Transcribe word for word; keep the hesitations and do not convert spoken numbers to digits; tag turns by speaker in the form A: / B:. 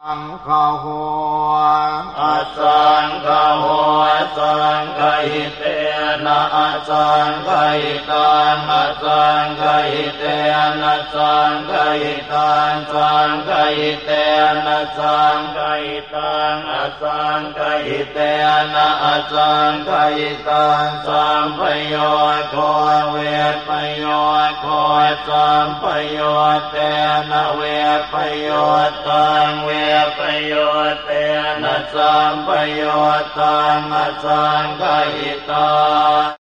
A: สังฆโห
B: อสังฆโหสังฆหิเตนะอสังฆหิตังอสังฆหิเตนะสังฆหิตังสังฆหิเตนะสังฆหิตังอสังฆหิเตนะอสังฆหิตังสัมปโยโคเวปโยโคสัมปโยเตนะเวปโยตังเวปโยเตนะสัมปโยตังอสังฆหิตัง